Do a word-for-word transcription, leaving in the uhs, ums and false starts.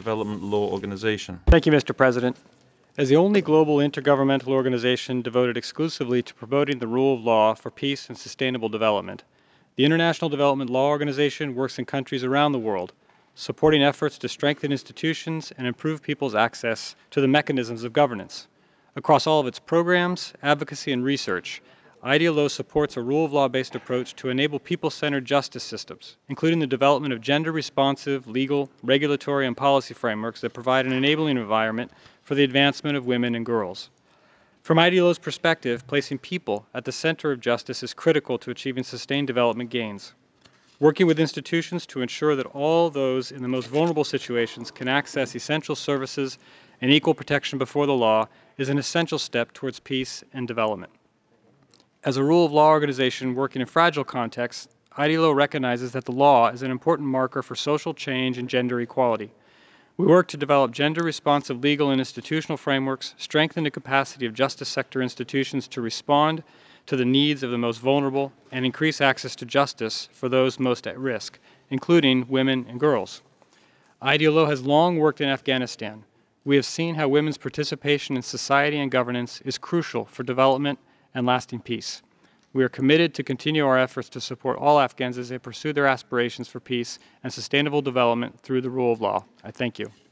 Development Law Organization. Thank you, Mister President. As the only global intergovernmental organization devoted exclusively to promoting the rule of law for peace and sustainable development, the International Development Law Organization works in countries around the world, supporting efforts to strengthen institutions and improve people's access to the mechanisms of governance. Across all of its programs, advocacy, and research, I D L O supports a rule of law-based approach to enable people-centered justice systems, including the development of gender-responsive, legal, regulatory, and policy frameworks that provide an enabling environment for the advancement of women and girls. From I D L O's perspective, placing people at the center of justice is critical to achieving sustained development gains. Working with institutions to ensure that all those in the most vulnerable situations can access essential services and equal protection before the law is an essential step towards peace and development. As a rule of law organization working in fragile contexts, I D L O recognizes that the law is an important marker for social change and gender equality. We work to develop gender-responsive legal and institutional frameworks, strengthen the capacity of justice sector institutions to respond to the needs of the most vulnerable, and increase access to justice for those most at risk, including women and girls. I D L O has long worked in Afghanistan. We have seen how women's participation in society and governance is crucial for development and lasting peace. We are committed to continue our efforts to support all Afghans as they pursue their aspirations for peace and sustainable development through the rule of law. I thank you.